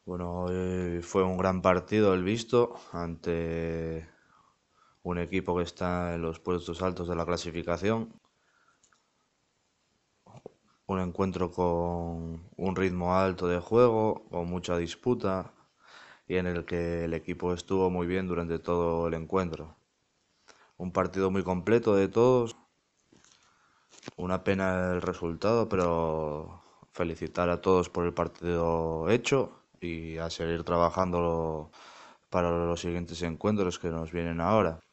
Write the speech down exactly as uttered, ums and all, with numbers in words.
Bueno, hoy fue un gran partido el visto ante un equipo que está en los puestos altos de la clasificación. Un encuentro con un ritmo alto de juego, con mucha disputa y en el que el equipo estuvo muy bien durante todo el encuentro. Un partido muy completo de todos. Una pena el resultado, pero felicitar a todos por el partido hecho y a seguir trabajando para los siguientes encuentros que nos vienen ahora.